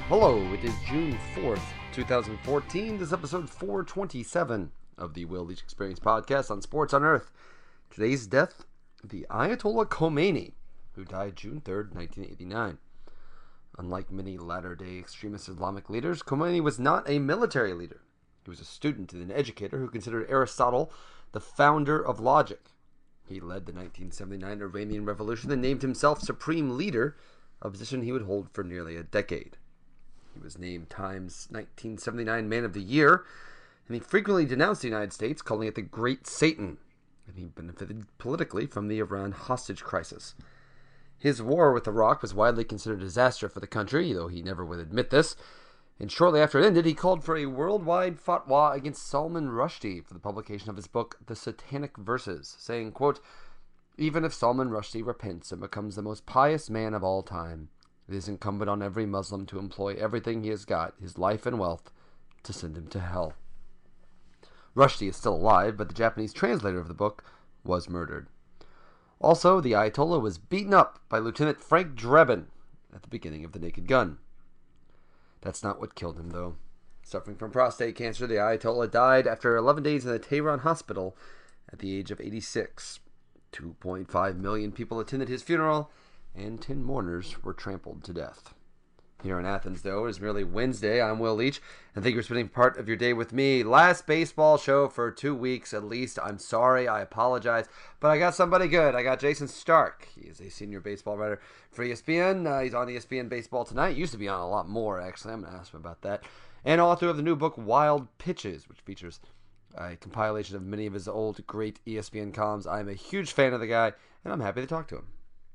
Hello, it is June 4th, 2014. This is episode 427 of the Will Leitch Experience podcast on Sports on Earth. Today's death, the Ayatollah Khomeini, who died June 3rd, 1989. Unlike many latter-day extremist Islamic leaders, Khomeini was not a military leader. He was a student and an educator who considered Aristotle the founder of logic. He led the 1979 Iranian Revolution and named himself supreme leader, a position he would hold for nearly a decade. He was named Time's 1979 Man of the Year, and he frequently denounced the United States, calling it the Great Satan, and he benefited politically from the Iran hostage crisis. His war with Iraq was widely considered a disaster for the country, though he never would admit this, and shortly after it ended, he called for a worldwide fatwa against Salman Rushdie for the publication of his book, The Satanic Verses, saying, quote, "Even if Salman Rushdie repents and becomes the most pious man of all time, it is incumbent on every Muslim to employ everything he has got, his life and wealth, to send him to hell." Rushdie is still alive, but the Japanese translator of the book was murdered. Also, the Ayatollah was beaten up by Lieutenant Frank Drebin at the beginning of The Naked Gun. That's not what killed him, though. Suffering from prostate cancer, the Ayatollah died after 11 days in a Tehran hospital at the age of 86. 2.5 million people attended his funeral, and 10 mourners were trampled to death. Here in Athens, though, it is merely Wednesday. I'm Will Leitch, and thank you for spending part of your day with me. Last baseball show for 2 weeks at least. I'm sorry, I apologize, but I got somebody good. I got Jason Stark. He is a senior baseball writer for ESPN. He's on ESPN Baseball Tonight. Used to be on a lot more, actually. I'm going to ask him about that. And author of the new book, Wild Pitches, which features a compilation of many of his old great ESPN columns. I'm a huge fan of the guy, and I'm happy to talk to him.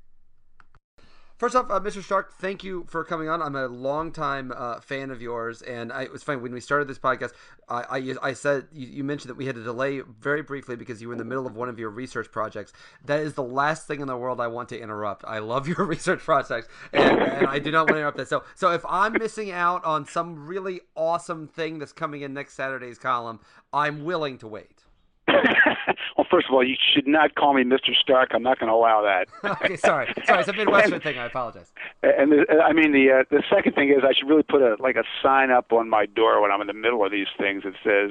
First off, Mr. Stark, thank you for coming on. I'm a longtime fan of yours, and it was funny when we started this podcast. I said you mentioned that we had to delay very briefly because you were in the middle of one of your research projects. That is the last thing in the world I want to interrupt. I love your research projects, and I do not want to interrupt that. So if I'm missing out on some really awesome thing that's coming in next Saturday's column, I'm willing to wait. Well, first of all, you should not call me Mr. Stark. I'm not going to allow that. Okay, sorry. It's a Midwestern thing. I apologize. And the second thing is I should really put a sign up on my door when I'm in the middle of these things that says,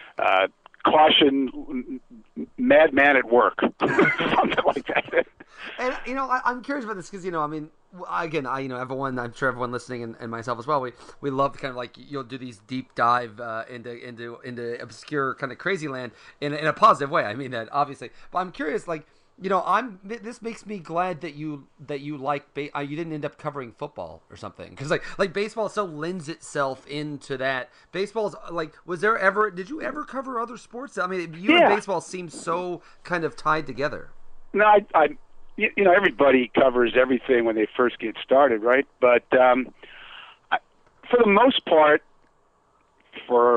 "Caution, madman at work," something like that. And I'm curious about this because everyone, I'm sure everyone listening and myself as well, we love kind of like you'll do these deep dive into obscure kind of crazy land in a positive way. I mean that obviously, but I'm curious, this makes me glad that you like you didn't end up covering football or something, because like baseball so lends itself into that. Baseball's did you ever cover other sports? I mean, and baseball seem so kind of tied together. No, everybody covers everything when they first get started, right? But for the most part, for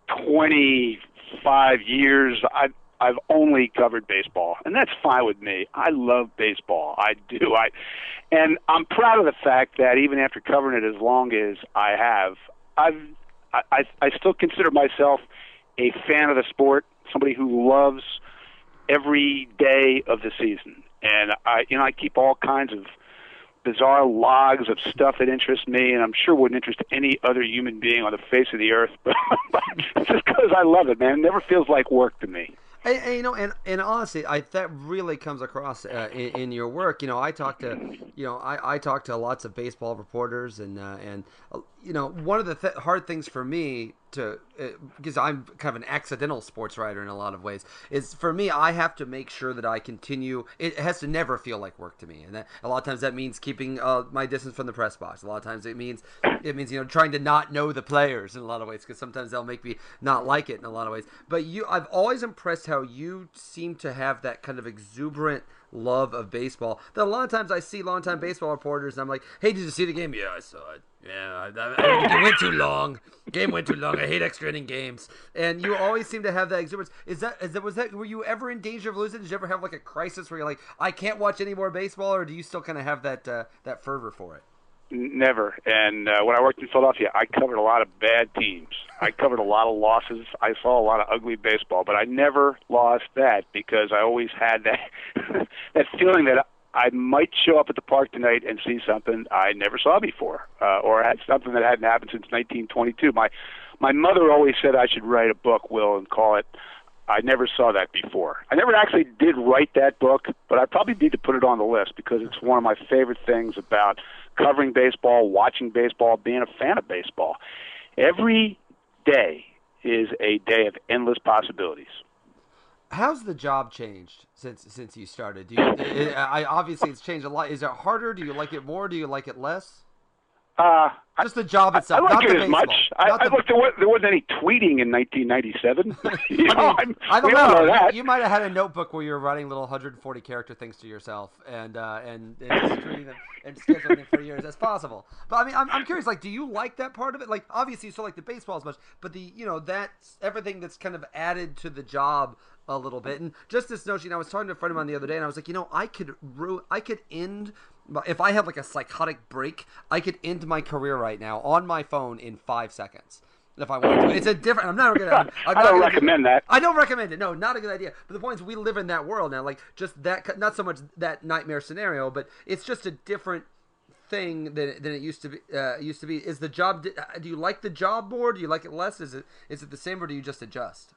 25 years, I've only covered baseball, and that's fine with me. I love baseball. I do. And I'm proud of the fact that even after covering it as long as I have, I still consider myself a fan of the sport, somebody who loves every day of the season. And I keep all kinds of bizarre logs of stuff that interests me, and I'm sure wouldn't interest any other human being on the face of the earth. But just because I love it, man, it never feels like work to me. And honestly, that really comes across in your work. I talk to lots of baseball reporters, and one of the hard things for me because I'm kind of an accidental sports writer in a lot of ways, is for me, I have to make sure that I continue. It has to never feel like work to me, and a lot of times that means keeping my distance from the press box. A lot of times it means trying to not know the players in a lot of ways, because sometimes they'll make me not like it in a lot of ways. But I've always impressed how you seem to have that kind of exuberant love of baseball that a lot of times I see longtime baseball reporters and I'm like, "Hey, did you see the game?" "Yeah, I saw it. Yeah, it went too long. Game went too long. I hate extra inning games." And you always seem to have that exuberance. Were you ever in danger of losing? Did you ever have a crisis where you're like, "I can't watch any more baseball," or do you still kind of have that fervor for it? Never. And when I worked in Philadelphia, I covered a lot of bad teams. I covered a lot of losses. I saw a lot of ugly baseball, but I never lost that because I always had that that feeling that I might show up at the park tonight and see something I never saw before, or had something that hadn't happened since 1922. My mother always said I should write a book, Will, and call it I Never Saw That Before. I never actually did write that book, but I probably need to put it on the list because it's one of my favorite things about covering baseball, watching baseball, being a fan of baseball. Every day is a day of endless possibilities. How's the job changed since you started? Obviously it's changed a lot. Is it harder? Do you like it more? Do you like it less? Just the job itself. I like not it as much. Look, there wasn't any tweeting in 1997. I don't know. That. You might have had a notebook where you were writing little 140 character things to yourself and streaming them and scheduling them for years as possible. But I mean, I'm curious. Like, do you like that part of it? Like, obviously, you still like the baseball as much, but that's everything that's kind of added to the job a little bit. And just this notion, I was talking to a friend of mine the other day, and I was like, I could end. If I had like a psychotic break, I could end my career right now on my phone in 5 seconds. If I wanted to. It's a different. I'm not gonna. I don't recommend that. I don't recommend it. No, not a good idea. But the point is, we live in that world now. Like, just that. Not so much that nightmare scenario, but it's just a different thing than it used to be. Is the job? Do you like the job more? Do you like it less? Is it the same, or do you just adjust?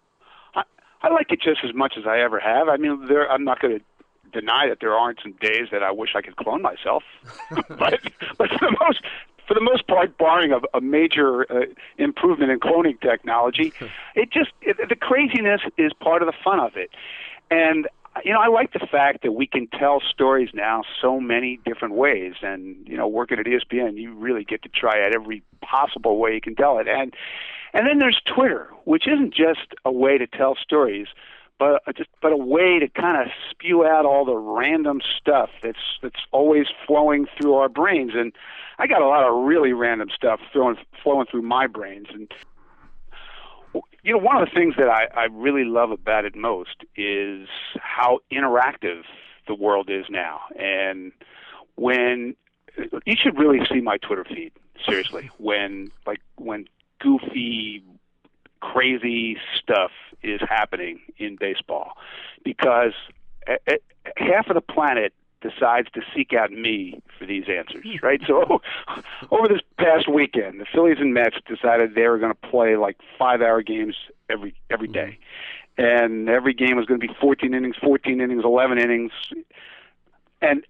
I like it just as much as I ever have. I mean, I'm not going to deny that there aren't some days that I wish I could clone myself, but for the most part, barring a major improvement in cloning technology, the craziness is part of the fun of it. And I like the fact that we can tell stories now so many different ways. And working at ESPN, you really get to try out every possible way you can tell it. And then there's Twitter, which isn't just a way to tell stories, but a way to kind of spew out all the random stuff that's always flowing through our brains. And I got a lot of really random stuff flowing through my brains. And one of the things that I really love about it most is how interactive the world is now. And when you should really see my Twitter feed, seriously, when goofy, crazy stuff is happening in baseball, because half of the planet decides to seek out me for these answers, right? So over this past weekend, the Phillies and Mets decided they were going to play like 5-hour games every day. And every game was going to be 14 innings, 11 innings. And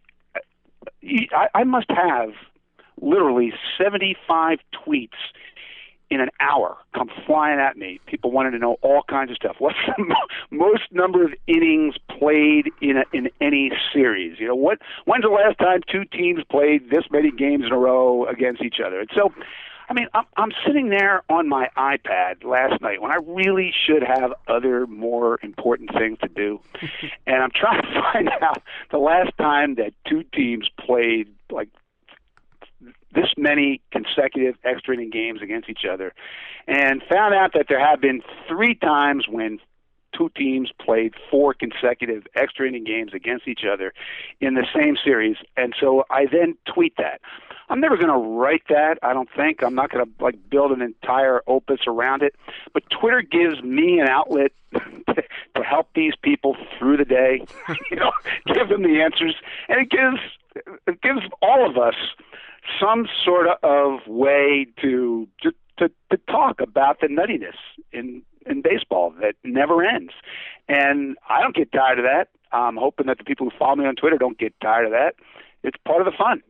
I must have literally 75 tweets in an hour come flying at me. People wanted to know all kinds of stuff. What's the most number of innings played in any series? When's the last time two teams played this many games in a row against each other? And so, I mean, I'm sitting there on my iPad last night when I really should have other more important things to do, and I'm trying to find out the last time that two teams played like this many consecutive extra inning games against each other, and found out that there have been 3 times when two teams played 4 consecutive extra inning games against each other in the same series. And so I then tweet that. I'm never going to write that, I don't think. I'm not going to build an entire opus around it. But Twitter gives me an outlet to help these people through the day, give them the answers, and it gives all of us some sort of way to talk about the nuttiness in baseball that never ends. And I don't get tired of that. I'm hoping that the people who follow me on Twitter don't get tired of that. It's part of the fun.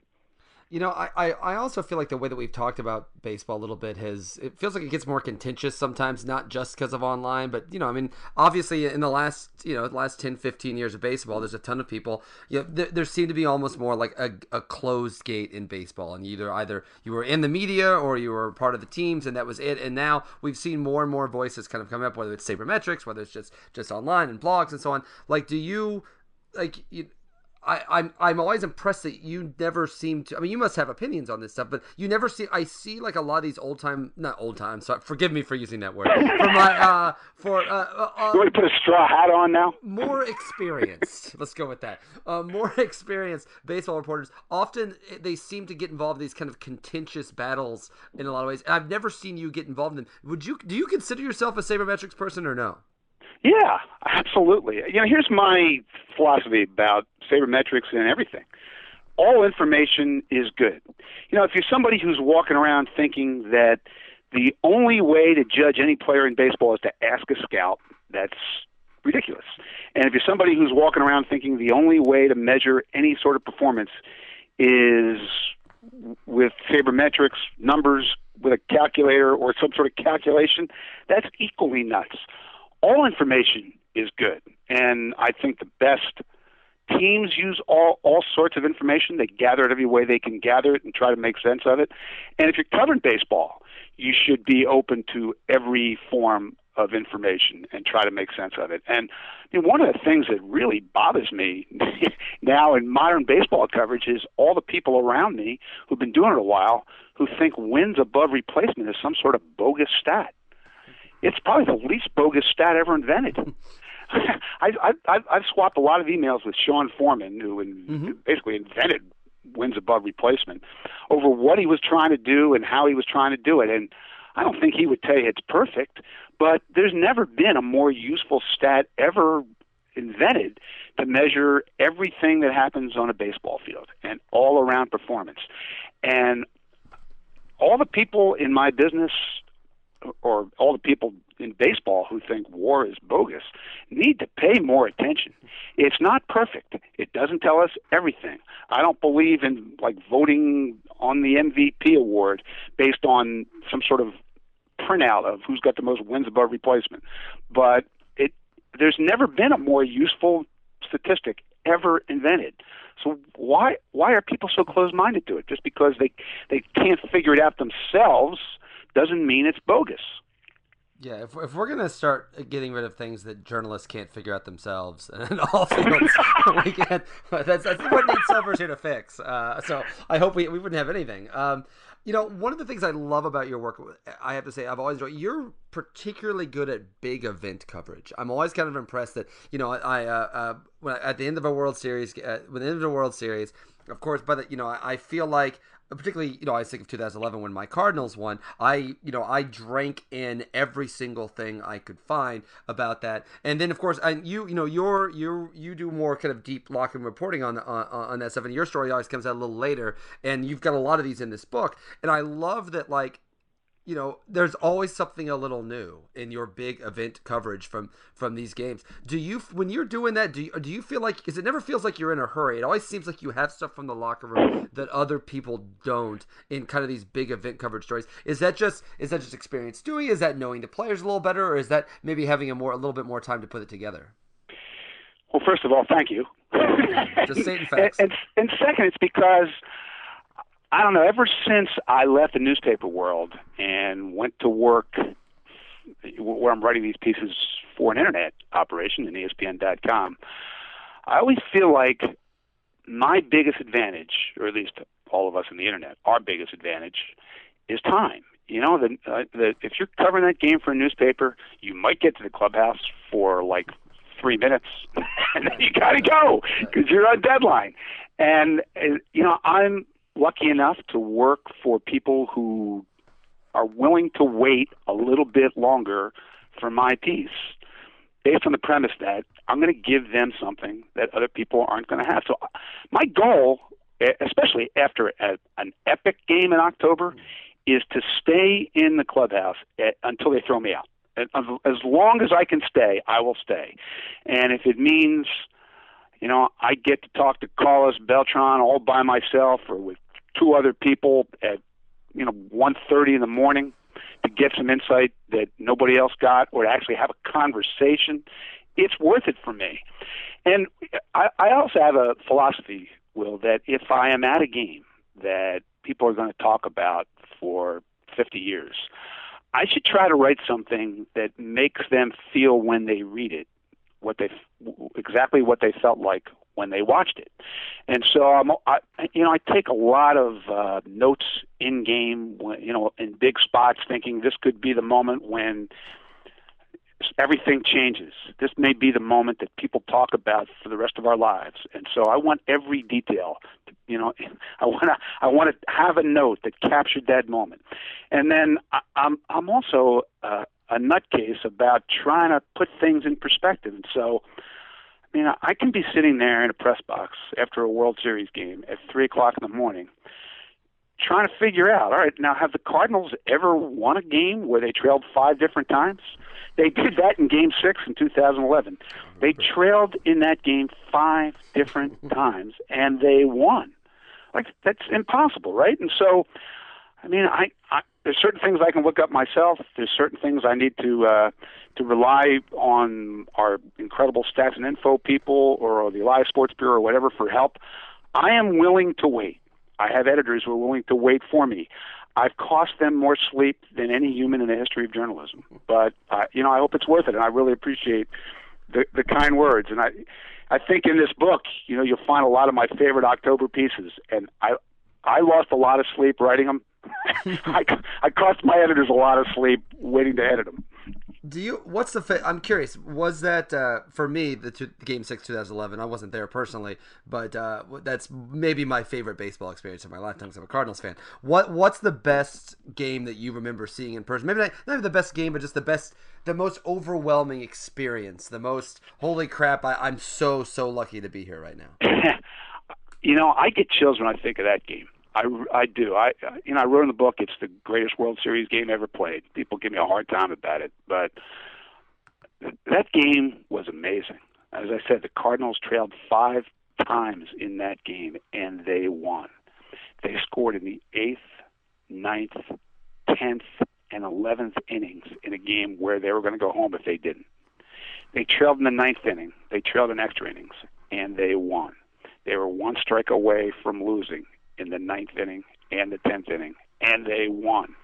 I also feel like the way that we've talked about baseball a little bit it feels like it gets more contentious sometimes, not just because of online, but, obviously in the last 10, 15 years of baseball, there's a ton of people, there seemed to be almost more like a closed gate in baseball, and either you were in the media or you were part of the teams, and that was it. And now we've seen more and more voices kind of come up, whether it's sabermetrics, whether it's just online and blogs and so on. I'm always impressed that you never seem to. I mean, you must have opinions on this stuff, but you never see. I see like a lot of these not old time. So forgive me for using that word. You want to put a straw hat on now? More experienced. Let's go with that. More experienced baseball reporters. Often they seem to get involved in these kind of contentious battles in a lot of ways. And I've never seen you get involved in them. Do you consider yourself a sabermetrics person or no? Yeah, absolutely. Here's my philosophy about sabermetrics and everything. All information is good. If you're somebody who's walking around thinking that the only way to judge any player in baseball is to ask a scout, that's ridiculous. And if you're somebody who's walking around thinking the only way to measure any sort of performance is with sabermetrics, numbers, with a calculator or some sort of calculation, that's equally nuts. All information is good. And I think the best teams use all sorts of information. They gather it every way they can gather it and try to make sense of it. And if you're covering baseball, you should be open to every form of information and try to make sense of it. And one of the things that really bothers me now in modern baseball coverage is all the people around me who've been doing it a while who think wins above replacement is some sort of bogus stat. It's probably the least bogus stat ever invented. I've swapped a lot of emails with Sean Foreman, who basically invented wins above replacement, over what he was trying to do and how he was trying to do it. And I don't think he would tell you it's perfect, but there's never been a more useful stat ever invented to measure everything that happens on a baseball field and all around performance. And all the people in my business, or all the people in baseball who think WAR is bogus, need to pay more attention. It's not perfect. It doesn't tell us everything. I don't believe in voting on the MVP award based on some sort of printout of who's got the most wins above replacement. But there's never been a more useful statistic ever invented. So why are people so closed-minded to it? Just because they can't figure it out themselves doesn't mean it's bogus. Yeah, if we're going to start getting rid of things that journalists can't figure out themselves and all fields, we can't. That's what Nate Silver's here to fix. So I hope we wouldn't have anything. One of the things I love about your work, I have to say, I've always enjoyed, you're particularly good at big event coverage. I'm always kind of impressed that, when at the end of a World Series, of course, I feel like, particularly, I was thinking of 2011 when my Cardinals won. I drank in every single thing I could find about that, and then of course, you do more kind of deep locker room reporting on that stuff, and your story always comes out a little later, and you've got a lot of these in this book, and I love that there's always something a little new in your big event coverage from these games. Do you, when you're doing that, do you feel like, because it never feels like you're in a hurry. It always seems like you have stuff from the locker room that other people don't in kind of these big event coverage stories. Is that just experience doing? Is that knowing the players a little better, or is that maybe having a little bit more time to put it together? Well, first of all, thank you. Just stating facts. And second, it's because, I don't know, ever since I left the newspaper world and went to work where I'm writing these pieces for an internet operation in ESPN.com, I always feel like my biggest advantage, or at least all of us in the internet, our biggest advantage, is time. If you're covering that game for a newspaper, you might get to the clubhouse for 3 minutes, and then you got to go because you're on deadline. And, I'm lucky enough to work for people who are willing to wait a little bit longer for my piece, based on the premise that I'm going to give them something that other people aren't going to have. So my goal, especially after an epic game in October, is to stay in the clubhouse until they throw me out. As long as I can stay, I will stay. And if it means I get to talk to Carlos Beltran all by myself or with two other people at 1:30 in the morning to get some insight that nobody else got, or to actually have a conversation, it's worth it for me. And I also have a philosophy, Will, that if I am at a game that people are going to talk about for 50 years, I should try to write something that makes them feel when they read it exactly what they felt like when they watched it. And so I take a lot of notes in game, in big spots, thinking this could be the moment when everything changes. This may be the moment that people talk about for the rest of our lives. And so I want every detail. I want to have a note that captured that moment. And then I'm also a a nutcase about trying to put things in perspective. And so, I mean, I can be sitting there in a press box after a World Series game at 3 o'clock in the morning trying to figure out, all right, now have the Cardinals ever won a game where they trailed 5 different times? They did that in Game 6 in 2011. They trailed in that game 5 different times, and they won. Like, that's impossible, right? And so, I mean, I there's certain things I can look up myself. There's certain things I need to rely on our incredible stats and info people or the Elias Sports Bureau or whatever for help. I am willing to wait. I have editors who are willing to wait for me. I've cost them more sleep than any human in the history of journalism. But, I hope it's worth it, and I really appreciate the kind words. And I think in this book, you'll find a lot of my favorite October pieces, and I lost a lot of sleep writing them. I cost my editors a lot of sleep waiting to edit them. What's I'm curious, was that for me the Game 6 2011? I wasn't there personally, but that's maybe my favorite baseball experience of my lifetime because I'm a Cardinals fan. What's the best game that you remember seeing in person? Maybe not even the best game, but just the most overwhelming experience, the most holy crap, I'm so lucky to be here right now. I get chills when I think of that game. I do. I wrote in the book it's the greatest World Series game ever played. People give me a hard time about it, but that game was amazing. As I said, the Cardinals trailed 5 times in that game, and they won. They scored in the 8th, 9th, 10th, and 11th innings in a game where they were going to go home if they didn't. They trailed in the 9th inning. They trailed in extra innings, and they won. They were 1 strike away from losing in the 9th inning and the 10th inning, and they won.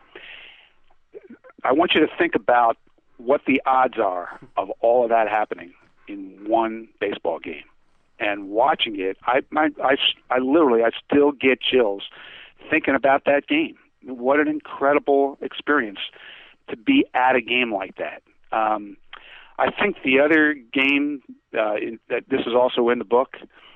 I want you to think about what the odds are of all of that happening in one baseball game. And watching it, I literally still get chills thinking about that game. What an incredible experience to be at a game like that. I think the other game that this is also in the book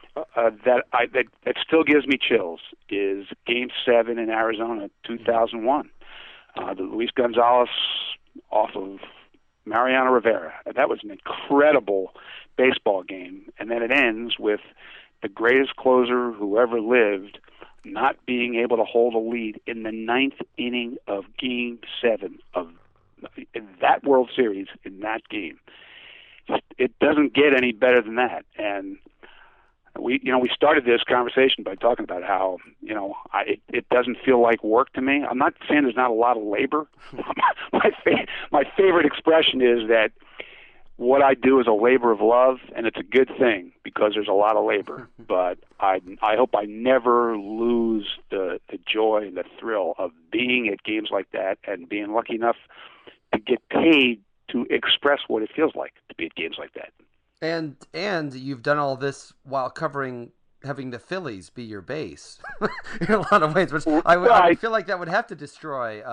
that still gives me chills is Game 7 in Arizona, 2001. The Luis Gonzalez off of Mariano Rivera. That was an incredible baseball game, and then it ends with the greatest closer who ever lived not being able to hold a lead in the 9th inning of Game 7 of that World Series in that game. It doesn't get any better than that, and we started this conversation by talking about how, it doesn't feel like work to me. I'm not saying there's not a lot of labor. My favorite expression is that what I do is a labor of love, and it's a good thing because there's a lot of labor. But I hope I never lose the joy and the thrill of being at games like that and being lucky enough to get paid to express what it feels like to be at games like that. And you've done all this while having the Phillies be your base in a lot of ways, which I feel like that would have to destroy.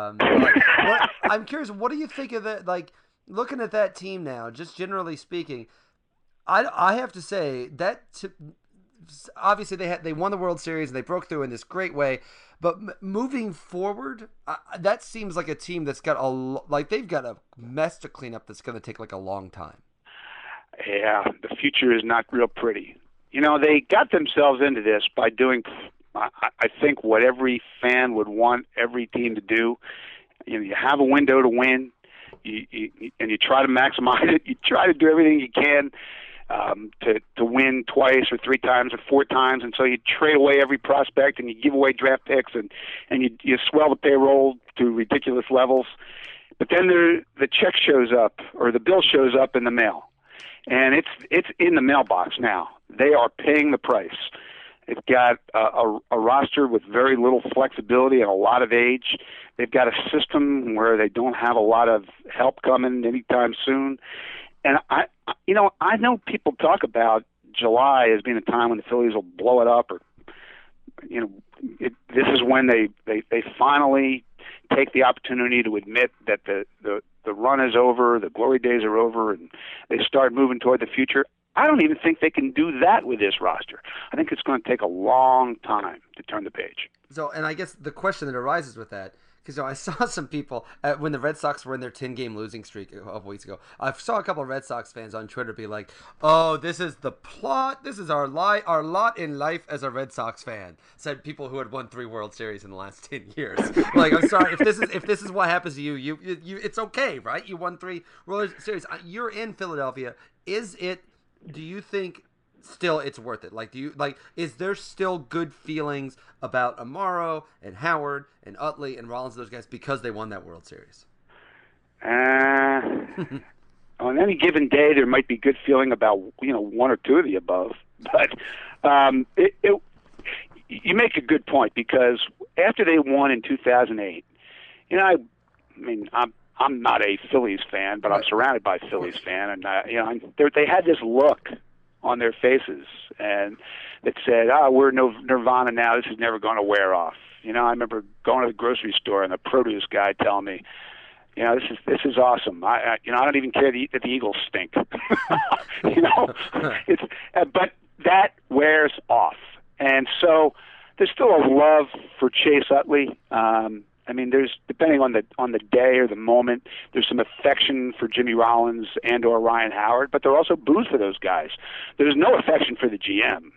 I'm curious, what do you think of that? Like, looking at that team now, just generally speaking, I have to say that obviously they won the World Series and they broke through in this great way. But moving forward, that seems like a team that's got they've got a mess to clean up that's going to take like a long time. Yeah, the future is not real pretty. They got themselves into this by doing, I think, what every fan would want every team to do. You have a window to win, and you try to maximize it. You try to do everything you can to win twice or 3 times or 4 times, and so you trade away every prospect and you give away draft picks and you swell the payroll to ridiculous levels. But then the check shows up or the bill shows up in the mail. And it's in the mailbox now. They are paying the price. They've got a roster with very little flexibility and a lot of age. They've got a system where they don't have a lot of help coming anytime soon. And I know people talk about July as being a time when the Phillies will blow it up, or this is when they finally take the opportunity to admit that the run is over, the glory days are over, and they start moving toward the future. I don't even think they can do that with this roster. I think it's going to take a long time to turn the page. So, and I guess the question that arises with that, because I saw some people when the Red Sox were in their 10-game losing streak a couple weeks ago. I saw a couple of Red Sox fans on Twitter be like, "Oh, this is the plot. This is our lot in life as a Red Sox fan." Said people who had won 3 World Series in the last 10 years. Like, I'm sorry if this is what happens to you, it's okay, right? You won 3 World Series. You're in Philadelphia. Do you think still it's worth it? Like, is there still good feelings about Amaro and Howard and Utley and Rollins, those guys, because they won that World Series? On any given day, there might be good feeling about, 1 or 2 of the above, but you make a good point, because after they won in 2008, I'm not a Phillies fan, but I'm surrounded by Phillies fan, and they had this look on their faces and that said, we're Nirvana now, this is never going to wear off. I remember going to the grocery store and the produce guy telling me, this is awesome. I don't even care that the Eagles stink. But that wears off. And so there's still a love for Chase Utley. There's, depending on the day or the moment, there's some affection for Jimmy Rollins and or Ryan Howard, but there are also boos for those guys. There's no affection for the GM.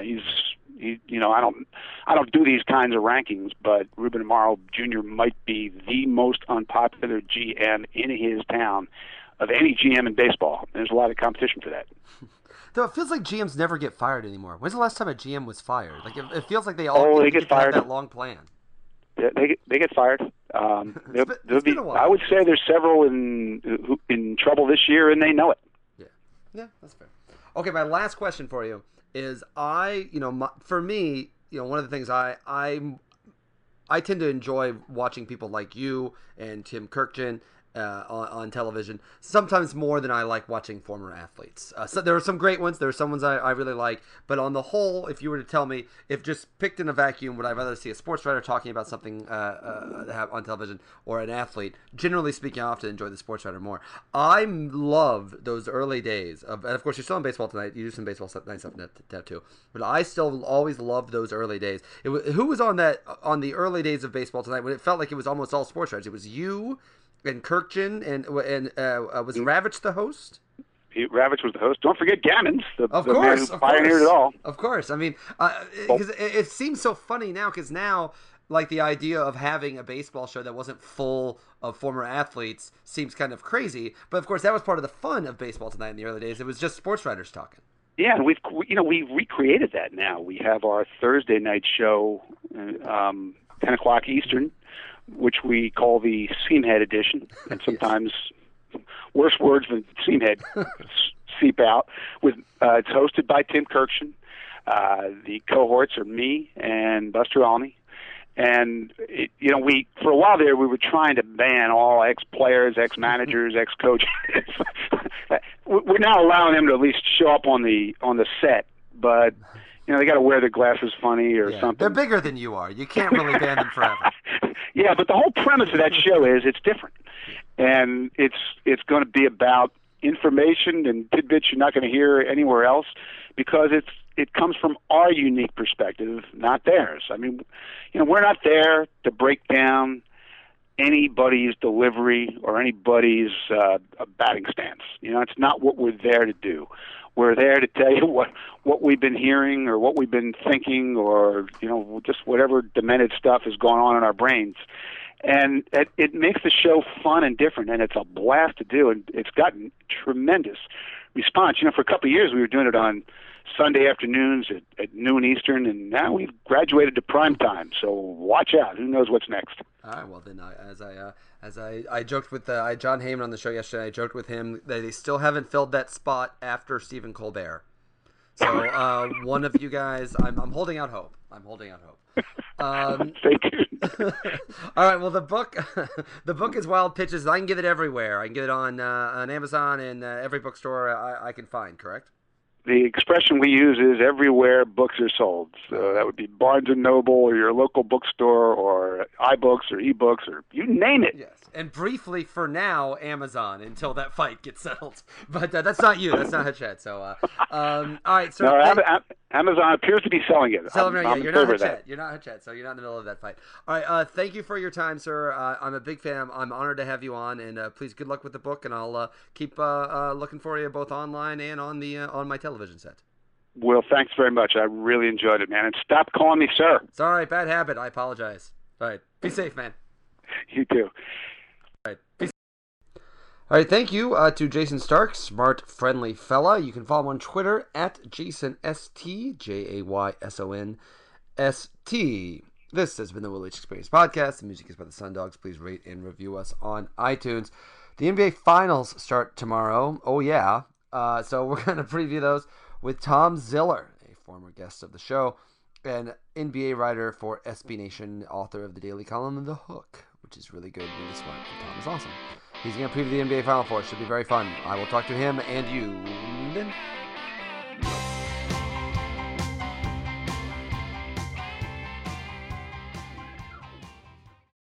I don't do these kinds of rankings, but Ruben Amaro Jr. might be the most unpopular GM in his town of any GM in baseball. There's a lot of competition for that. Though it feels like GMs never get fired anymore. When's the last time a GM was fired? Like, it feels like they all get fired. Have that long plan. Yeah, they get fired. It's been a while. I would say there's several in trouble this year, and they know it. Yeah, that's fair. Okay, my last question for you is, for me, one of the things I tend to enjoy watching people like you and Tim Kirkjian on television, sometimes more than I like watching former athletes. So there are some great ones. There are some ones I really like. But on the whole, if you were to tell me, if just picked in a vacuum, would I rather see a sports writer talking about something on television or an athlete? Generally speaking, I often enjoy the sports writer more. I love those early days and of course, you're still in baseball tonight. You do some baseball night stuff too. But I still always loved those early days. Who was on the early days of baseball tonight when it felt like it was almost all sports writers? It was you and Kirkjian, and was Ravitch the host? Ravitch was the host. Don't forget Gammons, the man who pioneered it all. Of course. Because it seems so funny now, because now, like, the idea of having a baseball show that wasn't full of former athletes seems kind of crazy. But, of course, that was part of the fun of Baseball Tonight in the early days. It was just sports writers talking. Yeah, and we've recreated that now. We have our Thursday night show, 10 o'clock Eastern, which we call the Seamhead edition, and sometimes worse words than Seamhead seep out. It's hosted by Tim Kirkjian. The cohorts are me and Buster Olney. And we for a while there we were trying to ban all ex-players, ex-managers, ex-coaches. We're now allowing them to at least show up on the set, but they got to wear their glasses funny or something. They're bigger than you are. You can't really ban them forever. Yeah, but the whole premise of that show is it's different, and it's going to be about information and tidbits you're not going to hear anywhere else, because it comes from our unique perspective, not theirs. We're not there to break down anybody's delivery or anybody's batting stance. It's not what we're there to do. We're there to tell you what we've been hearing or what we've been thinking, or just whatever demented stuff is going on in our brains. And it makes the show fun and different, and it's a blast to do, and it's gotten tremendous response. For a couple of years we were doing it on Sunday afternoons at noon Eastern, and now we've graduated to prime time. So watch out. Who knows what's next? All right. Well, then, as I joked with John Heyman on the show yesterday, I joked with him that they still haven't filled that spot after Stephen Colbert. So one of you guys, I'm holding out hope. Thank you. All right. Well, the book is Wild Pitches. I can get it everywhere. I can get it on Amazon and every bookstore I can find. Correct? The expression we use is everywhere books are sold. So that would be Barnes & Noble or your local bookstore or iBooks or eBooks or you name it. Yes, and briefly for now, Amazon until that fight gets settled. But that's not you. That's not Hachette. So, all right. So no, Amazon appears to be selling it. You're not Hachette. You're not Hachette, so you're not in the middle of that fight. All right, thank you for your time, sir. I'm a big fan. I'm honored to have you on, and please, good luck with the book, and I'll keep looking for you both online and on my television set. Will, thanks very much. I really enjoyed it, man. And stop calling me sir. It's all right, bad habit. I apologize. All right, be safe, man. You too. All right, peace. All right, thank you to Jayson Stark, smart, friendly fella. You can follow him on Twitter at JaysonST, JaysonST. This has been the Will Leitch Experience Podcast. The music is by the Sundogs. Please rate and review us on iTunes. The NBA Finals start tomorrow. Oh, yeah. So we're going to preview those with Tom Ziller, a former guest of the show, and NBA writer for SB Nation, author of the daily column The Hook, which is really good, really smart, and Tom is awesome. He's going to preview the NBA Final Four. Should be very fun. I will talk to him and you.